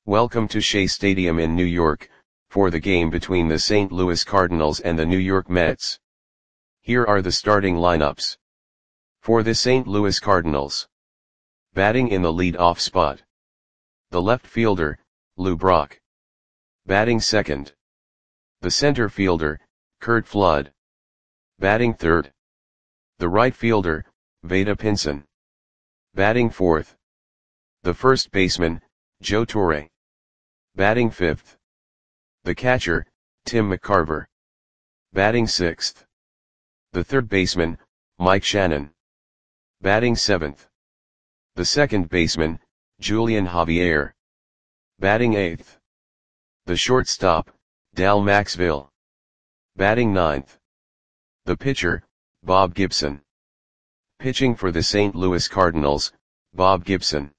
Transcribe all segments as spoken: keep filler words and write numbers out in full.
Welcome to Shea Stadium in New York, for the game between the Saint Louis Cardinals and the New York Mets. Here are the starting lineups. For the Saint Louis Cardinals. Batting in the lead-off spot. The left fielder, Lou Brock. Batting second. The center fielder, Curt Flood. Batting third. The right fielder, Vada Pinson. Batting fourth. The first baseman, Joe Torre. Batting fifth. The catcher, Tim McCarver. Batting sixth. The third baseman, Mike Shannon. Batting seventh. The second baseman, Julian Javier. Batting eighth. The shortstop, Dal Maxville. Batting ninth. The pitcher, Bob Gibson. Pitching for the Saint Louis Cardinals, Bob Gibson.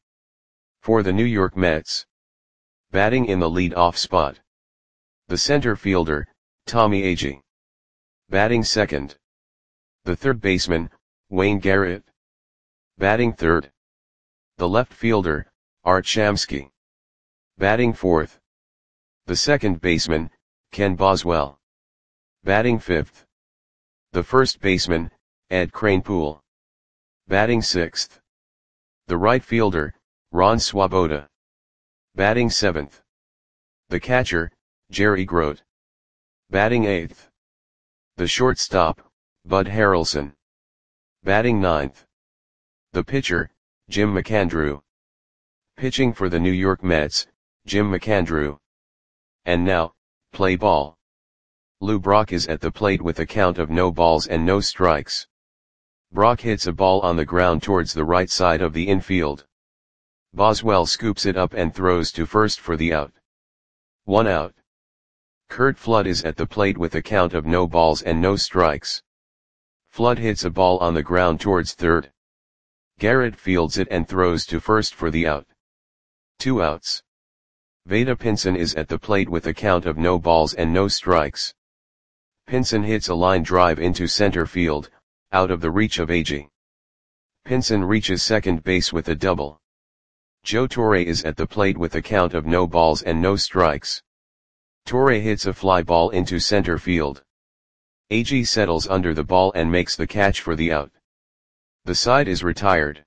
For the New York Mets. Batting in the lead-off spot. The center fielder, Tommy Agee. Batting second. The third baseman, Wayne Garrett. Batting third. The left fielder, Art Shamsky. Batting fourth. The second baseman, Ken Boswell. Batting fifth. The first baseman, Ed Kranepool. Batting sixth. The right fielder, Ron Swoboda. Batting seventh. The catcher, Jerry Grote. Batting eighth. The shortstop, Bud Harrelson. Batting ninth. The pitcher, Jim McAndrew. Pitching for the New York Mets, Jim McAndrew. And now, play ball. Lou Brock is at the plate with a count of no balls and no strikes. Brock hits a ball on the ground towards the right side of the infield. Boswell scoops it up and throws to first for the out. One out. Curt Flood is at the plate with a count of no balls and no strikes. Flood hits a ball on the ground towards third. Garrett fields it and throws to first for the out. Two outs. Vada Pinson is at the plate with a count of no balls and no strikes. Pinson hits a line drive into center field, out of the reach of Agee. Pinson reaches second base with a double. Joe Torre is at the plate with a count of no balls and no strikes. Torre hits a fly ball into center field. Agee settles under the ball and makes the catch for the out. The side is retired.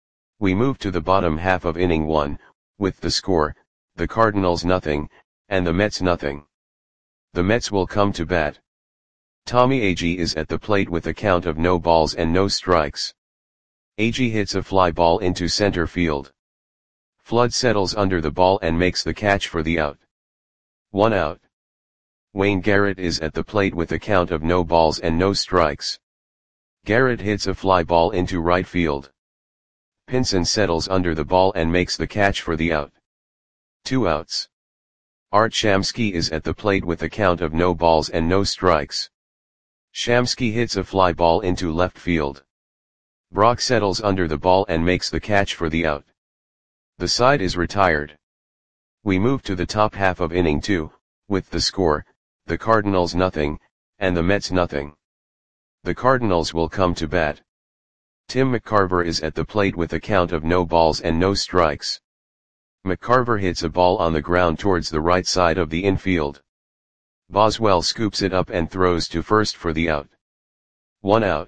We move to the bottom half of inning one, with the score, the Cardinals nothing, and the Mets nothing. The Mets will come to bat. Tommy Agee is at the plate with a count of no balls and no strikes. Agee hits a fly ball into center field. Flood settles under the ball and makes the catch for the out. One out. Wayne Garrett is at the plate with a count of no balls and no strikes. Garrett hits a fly ball into right field. Pinson settles under the ball and makes the catch for the out. Two outs. Art Shamsky is at the plate with a count of no balls and no strikes. Shamsky hits a fly ball into left field. Brock settles under the ball and makes the catch for the out. The side is retired. We move to the top half of inning two, with the score, the Cardinals nothing, and the Mets nothing. The Cardinals will come to bat. Tim McCarver is at the plate with a count of no balls and no strikes. McCarver hits a ball on the ground towards the right side of the infield. Boswell scoops it up and throws to first for the out. One out.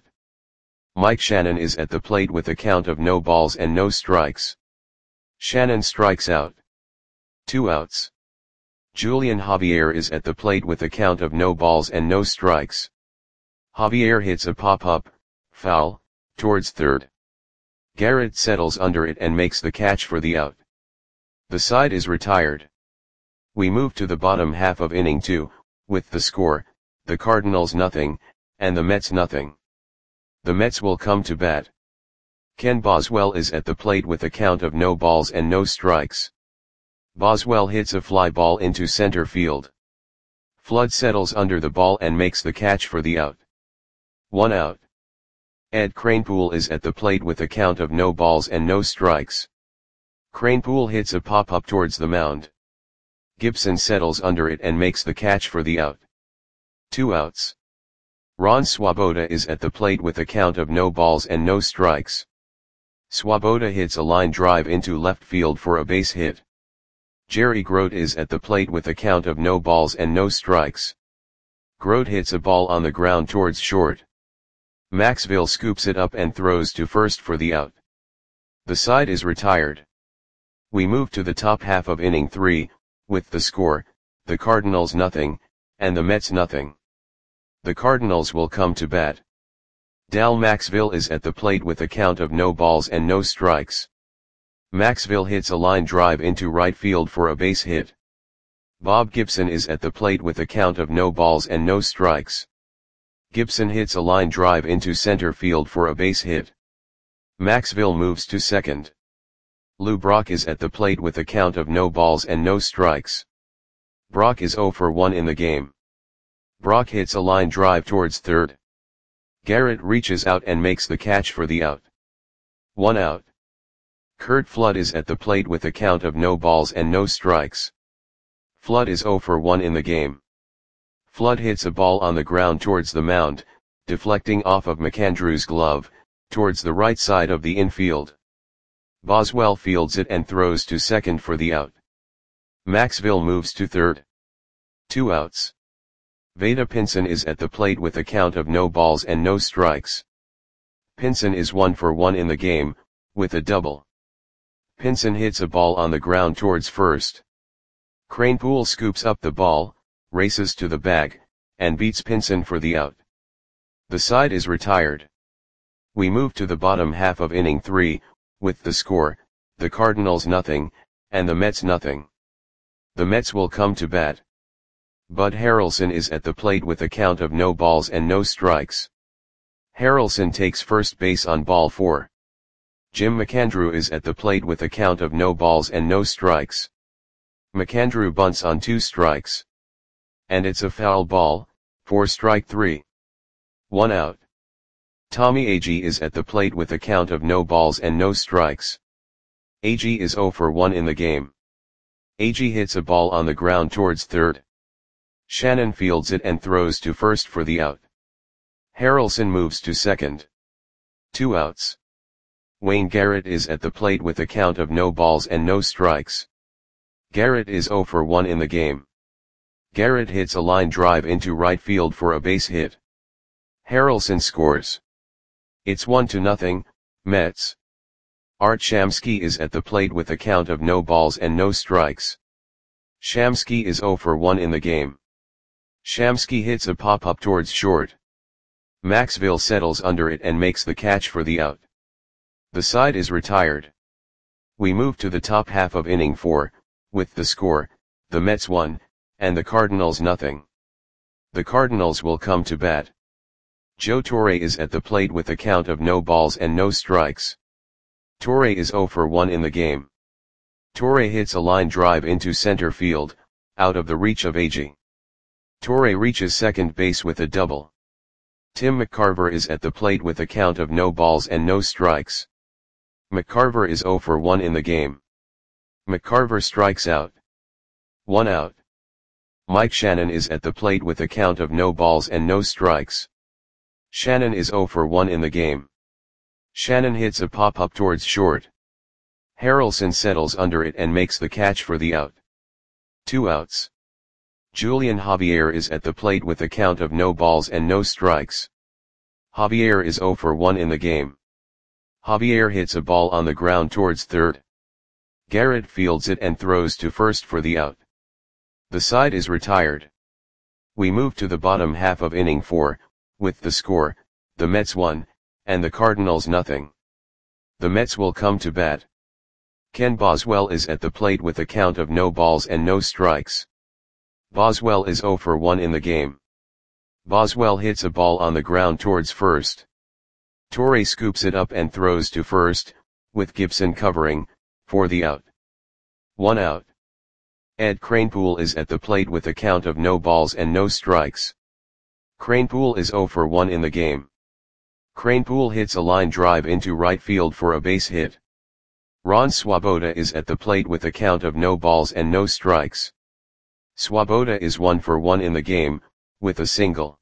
Mike Shannon is at the plate with a count of no balls and no strikes. Shannon strikes out. Two outs. Julian Javier is at the plate with a count of no balls and no strikes. Javier hits a pop-up, foul, towards third. Garrett settles under it and makes the catch for the out. The side is retired. We move to the bottom half of inning two, with the score, the Cardinals nothing, and the Mets nothing. The Mets will come to bat. Ken Boswell is at the plate with a count of no balls and no strikes. Boswell hits a fly ball into center field. Flood settles under the ball and makes the catch for the out. One out. Ed Kranepool is at the plate with a count of no balls and no strikes. Kranepool hits a pop-up towards the mound. Gibson settles under it and makes the catch for the out. Two outs. Ron Swoboda is at the plate with a count of no balls and no strikes. Swoboda hits a line drive into left field for a base hit. Jerry Grote is at the plate with a count of no balls and no strikes. Grote hits a ball on the ground towards short. Maxville scoops it up and throws to first for the out. The side is retired. We move to the top half of inning three, with the score, the Cardinals nothing, and the Mets nothing. The Cardinals will come to bat. Dal Maxville is at the plate with a count of no balls and no strikes. Maxville hits a line drive into right field for a base hit. Bob Gibson is at the plate with a count of no balls and no strikes. Gibson hits a line drive into center field for a base hit. Maxville moves to second. Lou Brock is at the plate with a count of no balls and no strikes. Brock is oh for one in the game. Brock hits a line drive towards third. Garrett reaches out and makes the catch for the out. One out. Curt Flood is at the plate with a count of no balls and no strikes. Flood is oh for one in the game. Flood hits a ball on the ground towards the mound, deflecting off of McAndrew's glove, towards the right side of the infield. Boswell fields it and throws to second for the out. Maxville moves to third. Two outs. Vada Pinson is at the plate with a count of no balls and no strikes. Pinson is one for one in the game, with a double. Pinson hits a ball on the ground towards first. Kranepool scoops up the ball, races to the bag, and beats Pinson for the out. The side is retired. We move to the bottom half of inning three, with the score, the Cardinals nothing, and the Mets nothing. The Mets will come to bat. Bud Harrelson is at the plate with a count of no balls and no strikes. Harrelson takes first base on ball four. Jim McAndrew is at the plate with a count of no balls and no strikes. McAndrew bunts on two strikes. And it's a foul ball, for strike three. One out. Tommy Agee is at the plate with a count of no balls and no strikes. Agee is oh for one in the game. Agee hits a ball on the ground towards third. Shannon fields it and throws to first for the out. Harrelson moves to second. Two outs. Wayne Garrett is at the plate with a count of no balls and no strikes. Garrett is oh for one in the game. Garrett hits a line drive into right field for a base hit. Harrelson scores. It's one to nothing, Mets. Art Shamsky is at the plate with a count of no balls and no strikes. Shamsky is oh for one in the game. Shamsky hits a pop-up towards short. Maxville settles under it and makes the catch for the out. The side is retired. We move to the top half of inning four, with the score, the Mets one, and the Cardinals nothing. The Cardinals will come to bat. Joe Torre is at the plate with a count of no balls and no strikes. Torre is oh for one in the game. Torre hits a line drive into center field, out of the reach of Agee. Torre reaches second base with a double. Tim McCarver is at the plate with a count of no balls and no strikes. McCarver is oh for one in the game. McCarver strikes out. One out. Mike Shannon is at the plate with a count of no balls and no strikes. Shannon is oh for one in the game. Shannon hits a pop-up towards short. Harrelson settles under it and makes the catch for the out. Two outs. Julian Javier is at the plate with a count of no balls and no strikes. Javier is oh for one in the game. Javier hits a ball on the ground towards third. Garrett fields it and throws to first for the out. The side is retired. We move to the bottom half of inning four, with the score, the Mets one, and the Cardinals nothing. The Mets will come to bat. Ken Boswell is at the plate with a count of no balls and no strikes. Boswell is oh for one in the game. Boswell hits a ball on the ground towards first. Torre scoops it up and throws to first, with Gibson covering, for the out. One out. Ed Kranepool is at the plate with a count of no balls and no strikes. Kranepool is oh for one in the game. Kranepool hits a line drive into right field for a base hit. Ron Swoboda is at the plate with a count of no balls and no strikes. Swoboda is one for one in the game, with a single.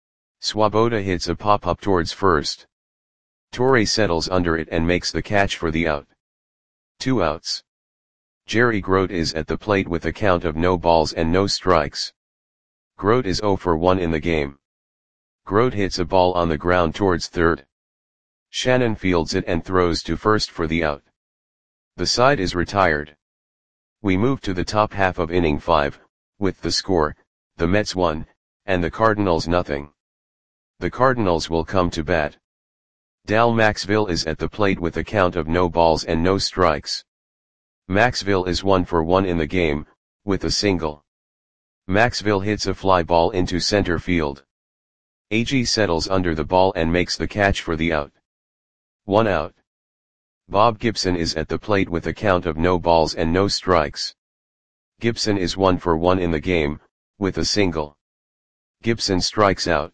Swoboda hits a pop-up towards first. Torre settles under it and makes the catch for the out. Two outs. Jerry Grote is at the plate with a count of no balls and no strikes. Grote is zero for one in the game. Grote hits a ball on the ground towards third. Shannon fields it and throws to first for the out. The side is retired. We move to the top half of inning five, with the score, the Mets one, and the Cardinals nothing. The Cardinals will come to bat. Dal Maxville is at the plate with a count of no balls and no strikes. Maxville is one for one in the game, with a single. Maxville hits a fly ball into center field. Agee settles under the ball and makes the catch for the out. One out. Bob Gibson is at the plate with a count of no balls and no strikes. Gibson is one for one in the game, with a single. Gibson strikes out.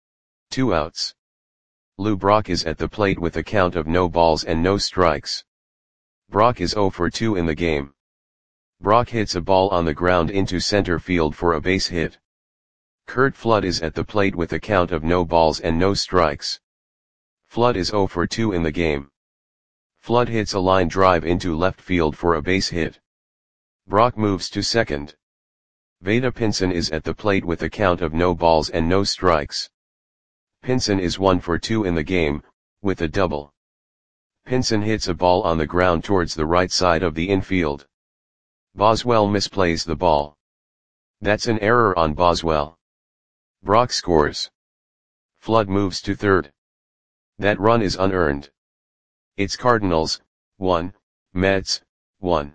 Two outs. Lou Brock is at the plate with a count of no balls and no strikes. Brock is zero for two in the game. Brock hits a ball on the ground into center field for a base hit. Curt Flood is at the plate with a count of no balls and no strikes. Flood is zero for two in the game. Flood hits a line drive into left field for a base hit. Brock moves to second. Vada Pinson is at the plate with a count of no balls and no strikes. Pinson is one for two in the game, with a double. Pinson hits a ball on the ground towards the right side of the infield. Boswell misplays the ball. That's an error on Boswell. Brock scores. Flood moves to third. That run is unearned. It's Cardinals, one, Mets, one.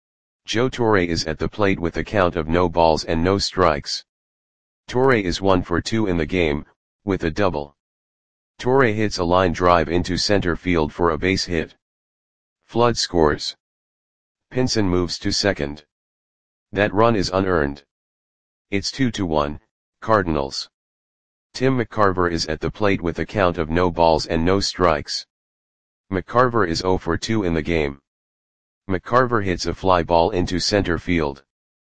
Joe Torre is at the plate with a count of no balls and no strikes. Torre is one for two in the game, with a double. Torre hits a line drive into center field for a base hit. Flood scores. Pinson moves to second. That run is unearned. It's two to one, Cardinals. Tim McCarver is at the plate with a count of no balls and no strikes. McCarver is zero for two in the game. McCarver hits a fly ball into center field.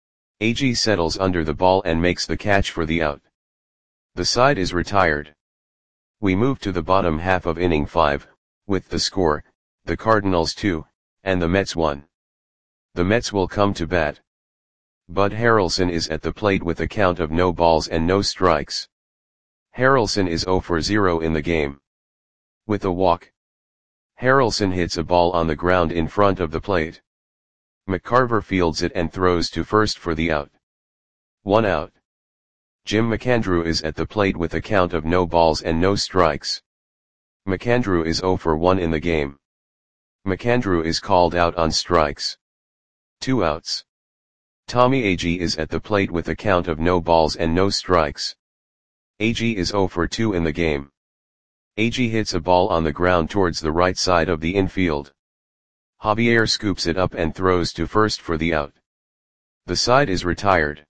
Agee settles under the ball and makes the catch for the out. The side is retired. We move to the bottom half of inning five, with the score, the Cardinals two, and the Mets one. The Mets will come to bat. Bud Harrelson is at the plate with a count of no balls and no strikes. Harrelson is zero for zero in the game. With a walk. Harrelson hits a ball on the ground in front of the plate. McCarver fields it and throws to first for the out. One out. Jim McAndrew is at the plate with a count of no balls and no strikes. McAndrew is zero for one in the game. McAndrew is called out on strikes. Two outs. Tommy Agee is at the plate with a count of no balls and no strikes. Agee is zero for two in the game. Agee hits a ball on the ground towards the right side of the infield. Javier scoops it up and throws to first for the out. The side is retired.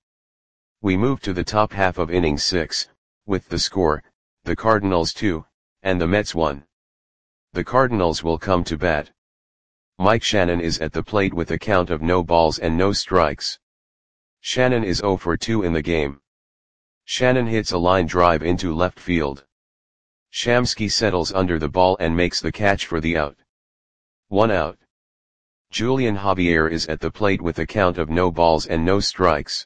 We move to the top half of inning six, with the score, the Cardinals two, and the Mets one. The Cardinals will come to bat. Mike Shannon is at the plate with a count of no balls and no strikes. Shannon is zero for two in the game. Shannon hits a line drive into left field. Shamsky settles under the ball and makes the catch for the out. One out. Julian Javier is at the plate with a count of no balls and no strikes.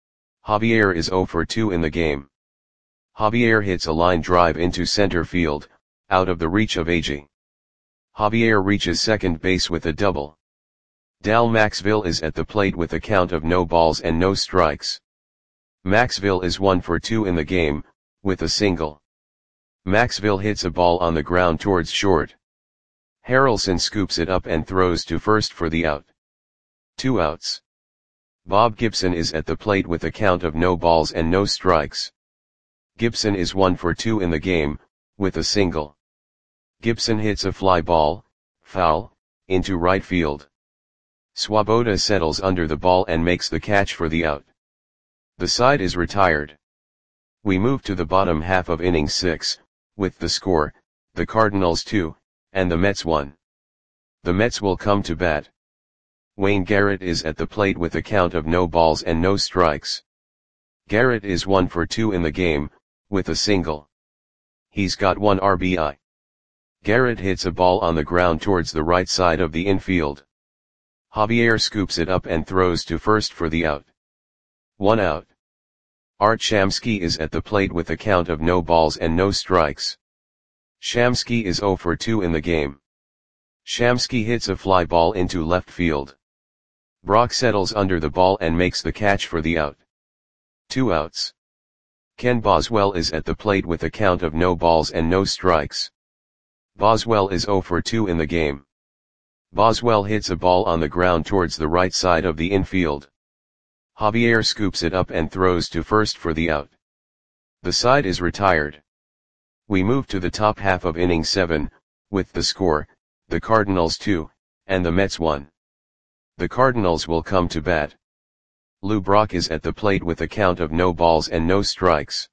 Javier is zero for two in the game. Javier hits a line drive into center field, out of the reach of Agee. Javier reaches second base with a double. Dal Maxville is at the plate with a count of no balls and no strikes. Maxville is one for two in the game, with a single. Maxville hits a ball on the ground towards short. Harrelson scoops it up and throws to first for the out. Two outs. Bob Gibson is at the plate with a count of no balls and no strikes. Gibson is one for two in the game, with a single. Gibson hits a fly ball, foul, into right field. Swoboda settles under the ball and makes the catch for the out. The side is retired. We move to the bottom half of inning six, with the score, the Cardinals two, and the Mets one. The Mets will come to bat. Wayne Garrett is at the plate with a count of no balls and no strikes. Garrett is one for two in the game, with a single. He's got one R B I. Garrett hits a ball on the ground towards the right side of the infield. Javier scoops it up and throws to first for the out. One out. Art Shamsky is at the plate with a count of no balls and no strikes. Shamsky is zero for two in the game. Shamsky hits a fly ball into left field. Brock settles under the ball and makes the catch for the out. Two outs. Ken Boswell is at the plate with a count of no balls and no strikes. Boswell is zero for two in the game. Boswell hits a ball on the ground towards the right side of the infield. Javier scoops it up and throws to first for the out. The side is retired. We move to the top half of inning seven, with the score, the Cardinals two, and the Mets one. The Cardinals will come to bat. Lou Brock is at the plate with a count of no balls and no strikes.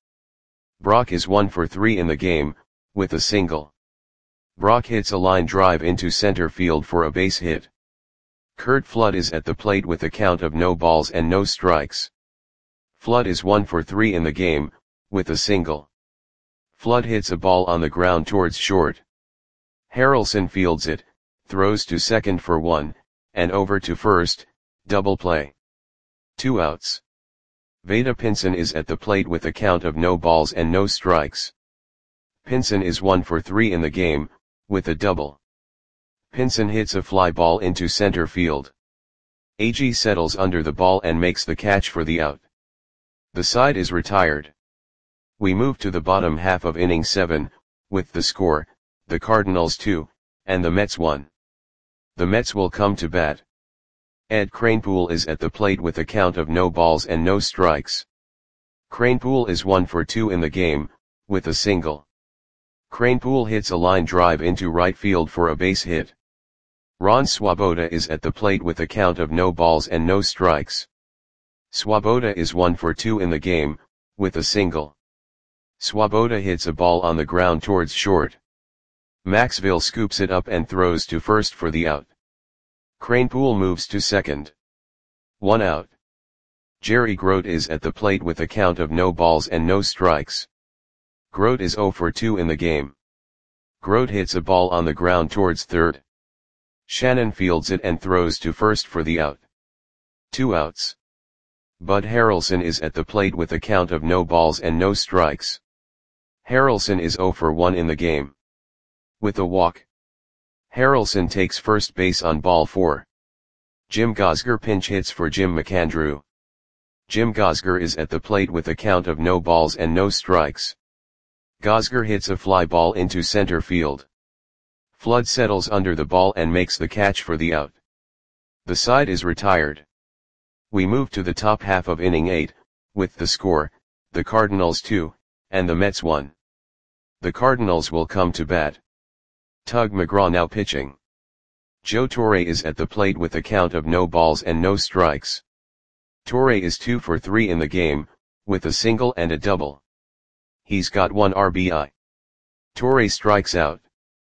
Brock is one for three in the game, with a single. Brock hits a line drive into center field for a base hit. Curt Flood is at the plate with a count of no balls and no strikes. Flood is one for three in the game, with a single. Flood hits a ball on the ground towards short. Harrelson fields it, throws to second for one, and over to first, double play. Two outs. Vada Pinson is at the plate with a count of no balls and no strikes. Pinson is one for three in the game, with a double. Pinson hits a fly ball into center field. Agee settles under the ball and makes the catch for the out. The side is retired. We move to the bottom half of inning seven, with the score, the Cardinals two, and the Mets one. The Mets will come to bat. Ed Kranepool is at the plate with a count of no balls and no strikes. Kranepool is one for two in the game, with a single. Kranepool hits a line drive into right field for a base hit. Ron Swoboda is at the plate with a count of no balls and no strikes. Swoboda is one for two in the game, with a single. Swoboda hits a ball on the ground towards short. Maxville scoops it up and throws to first for the out. Kranepool moves to second. One out. Jerry Grote is at the plate with a count of no balls and no strikes. Grote is zero for two in the game. Grote hits a ball on the ground towards third. Shannon fields it and throws to first for the out. Two outs. Bud Harrelson is at the plate with a count of no balls and no strikes. Harrelson is zero for one in the game. With a walk. Harrelson takes first base on ball four. Jim Gosger pinch hits for Jim McAndrew. Jim Gosger is at the plate with a count of no balls and no strikes. Gosger hits a fly ball into center field. Flood settles under the ball and makes the catch for the out. The side is retired. We move to the top half of inning eight, with the score, the Cardinals two, and the Mets one. The Cardinals will come to bat. Tug McGraw now pitching. Joe Torre is at the plate with a count of no balls and no strikes. Torre is two for three in the game, with a single and a double. He's got one R B I. Torre strikes out.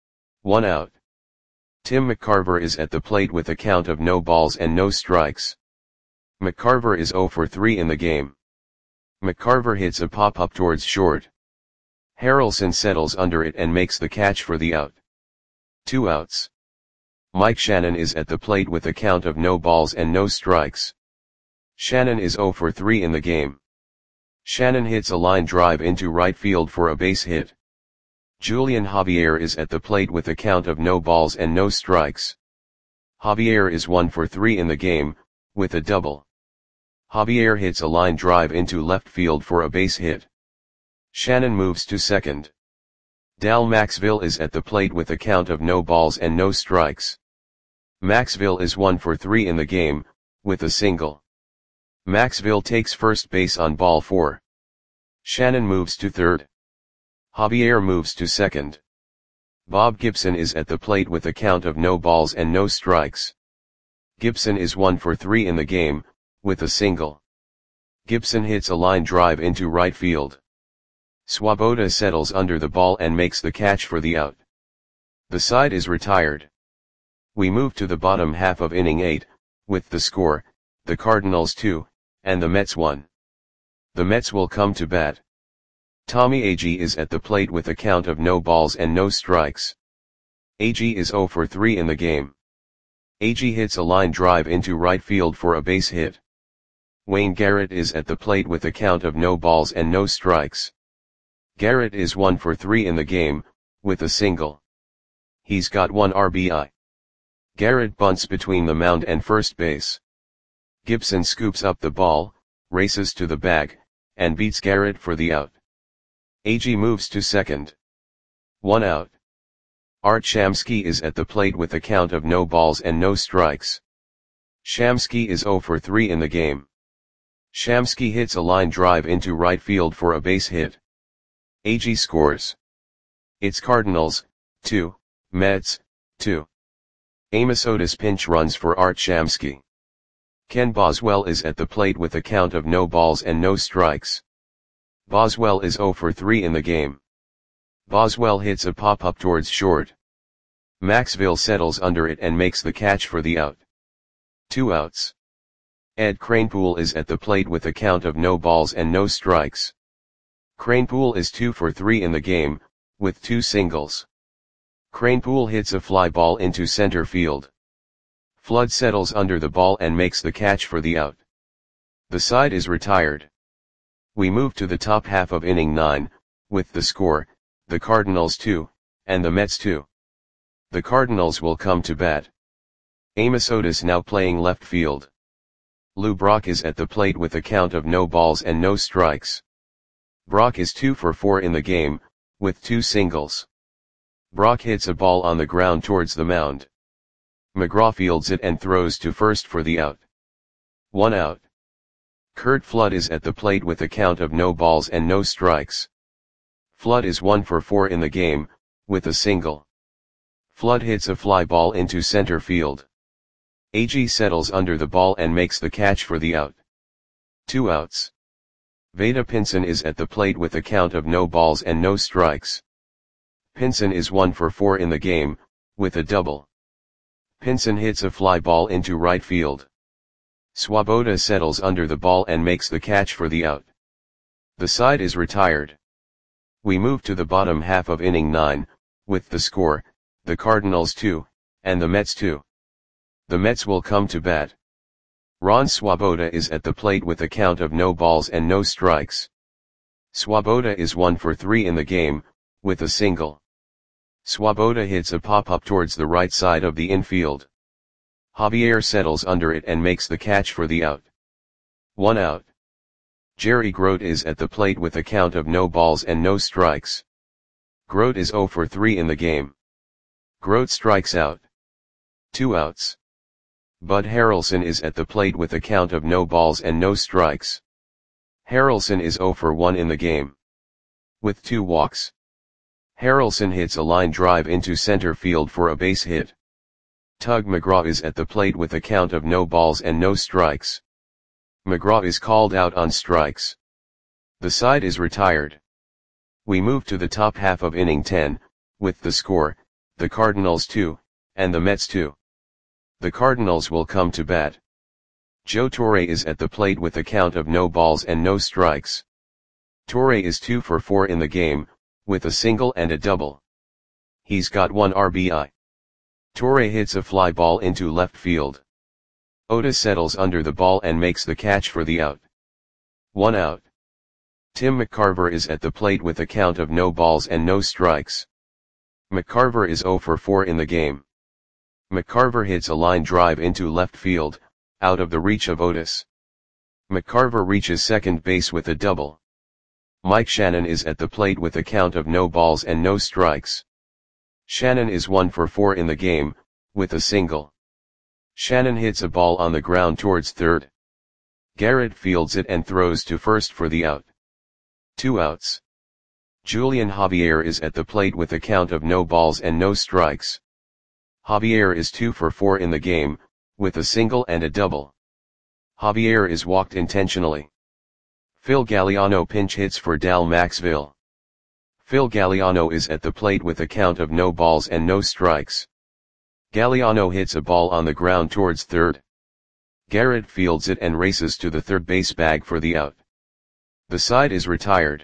One out. Tim McCarver is at the plate with a count of no balls and no strikes. McCarver is zero for three in the game. McCarver hits a pop-up towards short. Harrelson settles under it and makes the catch for the out. Two outs. Mike Shannon is at the plate with a count of no balls and no strikes. Shannon is zero for three in the game. Shannon hits a line drive into right field for a base hit. Julian Javier is at the plate with a count of no balls and no strikes. Javier is one for three in the game, with a double. Javier hits a line drive into left field for a base hit. Shannon moves to second. Dal Maxville is at the plate with a count of no balls and no strikes. Maxville is one for three in the game, with a single. Maxville takes first base on ball four. Shannon moves to third. Javier moves to second. Bob Gibson is at the plate with a count of no balls and no strikes. Gibson is one for three in the game, with a single. Gibson hits a line drive into right field. Swoboda settles under the ball and makes the catch for the out. The side is retired. We move to the bottom half of inning eight, with the score, the Cardinals two, and the Mets one. The Mets will come to bat. Tommy Agee is at the plate with a count of no balls and no strikes. Agee is zero for three in the game. Agee hits a line drive into right field for a base hit. Wayne Garrett is at the plate with a count of no balls and no strikes. Garrett is one for three in the game, with a single. He's got one R B I. Garrett bunts between the mound and first base. Gibson scoops up the ball, races to the bag, and beats Garrett for the out. Agee moves to second. One out. Art Shamsky is at the plate with a count of no balls and no strikes. Shamsky is zero for three in the game. Shamsky hits a line drive into right field for a base hit. Agee scores. It's Cardinals, two, Mets, two. Amos Otis pinch runs for Art Shamsky. Ken Boswell is at the plate with a count of no balls and no strikes. Boswell is zero for three in the game. Boswell hits a pop-up towards short. Maxville settles under it and makes the catch for the out. Two outs. Ed Kranepool is at the plate with a count of no balls and no strikes. Kranepool is two for three in the game, with two singles. Kranepool hits a fly ball into center field. Flood settles under the ball and makes the catch for the out. The side is retired. We move to the top half of inning nine, with the score, the Cardinals two, and the Mets two. The Cardinals will come to bat. Amos Otis now playing left field. Lou Brock is at the plate with a count of no balls and no strikes. Brock is two for four in the game, with two singles. Brock hits a ball on the ground towards the mound. McGraw fields it and throws to first for the out. One out. Curt Flood is at the plate with a count of no balls and no strikes. Flood is one for four in the game, with a single. Flood hits a fly ball into center field. Agee settles under the ball and makes the catch for the out. Two outs. Vada Pinson is at the plate with a count of no balls and no strikes. Pinson is one for four in the game, with a double. Pinson hits a fly ball into right field. Swoboda settles under the ball and makes the catch for the out. The side is retired. We move to the bottom half of inning nine, with the score, the Cardinals two, and the Mets two. The Mets will come to bat. Ron Swoboda is at the plate with a count of no balls and no strikes. Swoboda is one for three in the game, with a single. Swoboda hits a pop-up towards the right side of the infield. Javier settles under it and makes the catch for the out. One out. Jerry Grote is at the plate with a count of no balls and no strikes. Grote is zero for three in the game. Grote strikes out. Two outs. Bud Harrelson is at the plate with a count of no balls and no strikes. Harrelson is zero for one in the game. With two walks. Harrelson hits a line drive into center field for a base hit. Tug McGraw is at the plate with a count of no balls and no strikes. McGraw is called out on strikes. The side is retired. We move to the top half of inning ten, with the score, the Cardinals two, and the Mets two. The Cardinals will come to bat. Joe Torre is at the plate with a count of no balls and no strikes. Torre is two for four in the game, with a single and a double. He's got one R B I. Torre hits a fly ball into left field. Otis settles under the ball and makes the catch for the out. One out. Tim McCarver is at the plate with a count of no balls and no strikes. McCarver is zero for four in the game. McCarver hits a line drive into left field, out of the reach of Otis. McCarver reaches second base with a double. Mike Shannon is at the plate with a count of no balls and no strikes. Shannon is one for four in the game, with a single. Shannon hits a ball on the ground towards third. Garrett fields it and throws to first for the out. Two outs. Julian Javier is at the plate with a count of no balls and no strikes. Javier is two for four in the game, with a single and a double. Javier is walked intentionally. Phil Galliano pinch hits for Dal Maxville. Phil Galliano is at the plate with a count of no balls and no strikes. Galliano hits a ball on the ground towards third. Garrett fields it and races to the third base bag for the out. The side is retired.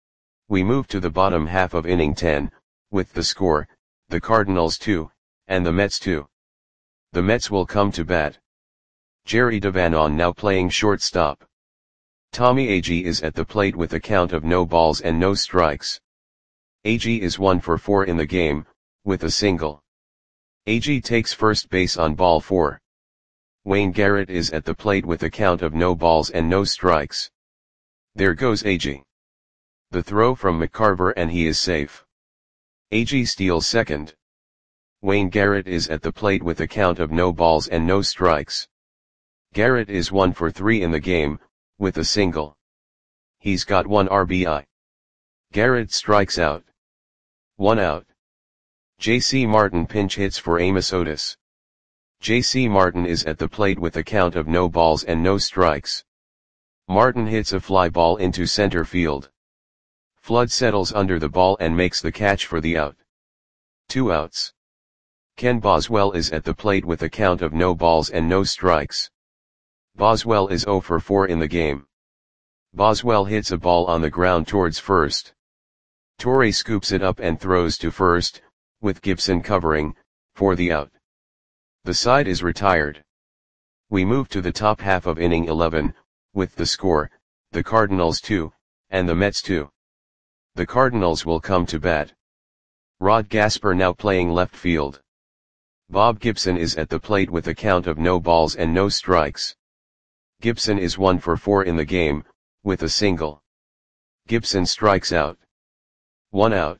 We move to the bottom half of inning ten, with the score, the Cardinals two, and the Mets two. The Mets will come to bat. Jerry Devanon now playing shortstop. Tommy Agee is at the plate with a count of no balls and no strikes. Agee is one for four in the game, with a single. Agee takes first base on ball four. Wayne Garrett is at the plate with a count of no balls and no strikes. There goes Agee. The throw from McCarver and he is safe. Agee steals second. Wayne Garrett is at the plate with a count of no balls and no strikes. Garrett is one for three in the game, with a single. He's got one R B I. Garrett strikes out. One out. J C Martin pinch hits for Amos Otis. J C Martin is at the plate with a count of no balls and no strikes. Martin hits a fly ball into center field. Flood settles under the ball and makes the catch for the out. Two outs. Ken Boswell is at the plate with a count of no balls and no strikes. Boswell is zero for four in the game. Boswell hits a ball on the ground towards first. Torre scoops it up and throws to first, with Gibson covering, for the out. The side is retired. We move to the top half of inning eleven, with the score, the Cardinals two, and the Mets two. The Cardinals will come to bat. Rod Gasper now playing left field. Bob Gibson is at the plate with a count of no balls and no strikes. Gibson is one for four in the game, with a single. Gibson strikes out. One out.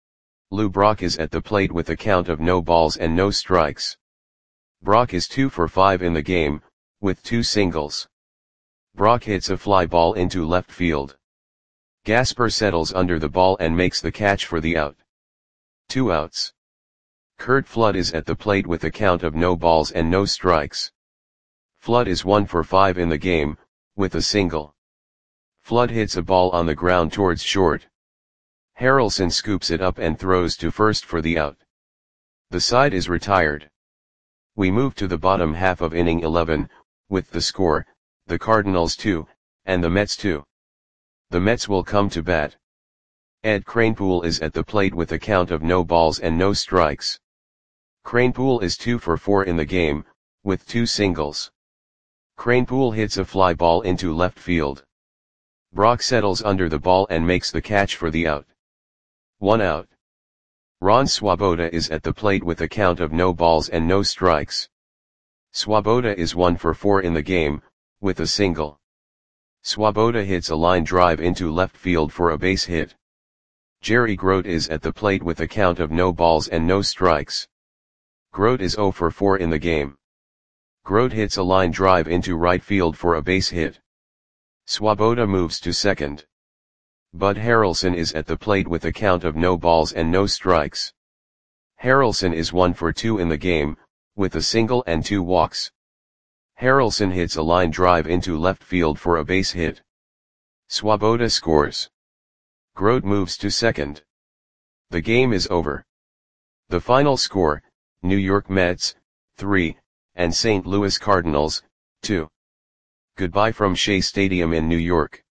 Lou Brock is at the plate with a count of no balls and no strikes. Brock is two for five in the game, with two singles. Brock hits a fly ball into left field. Gasper settles under the ball and makes the catch for the out. Two outs. Curt Flood is at the plate with a count of no balls and no strikes. Flood is one for five in the game, with a single. Flood hits a ball on the ground towards short. Harrelson scoops it up and throws to first for the out. The side is retired. We move to the bottom half of inning eleven, with the score, the Cardinals two, and the Mets two. The Mets will come to bat. Ed Kranepool is at the plate with a count of no balls and no strikes. Kranepool is two for four in the game, with two singles. Kranepool hits a fly ball into left field. Brock settles under the ball and makes the catch for the out. One out. Ron Swoboda is at the plate with a count of no balls and no strikes. Swoboda is one for four in the game, with a single. Swoboda hits a line drive into left field for a base hit. Jerry Grote is at the plate with a count of no balls and no strikes. Grote is zero for four in the game. Grote hits a line drive into right field for a base hit. Swoboda moves to second. Bud Harrelson is at the plate with a count of no balls and no strikes. Harrelson is one for two in the game, with a single and two walks. Harrelson hits a line drive into left field for a base hit. Swoboda scores. Grote moves to second. The game is over. The final score, New York Mets, three, and Saint Louis Cardinals, two. Goodbye from Shea Stadium in New York.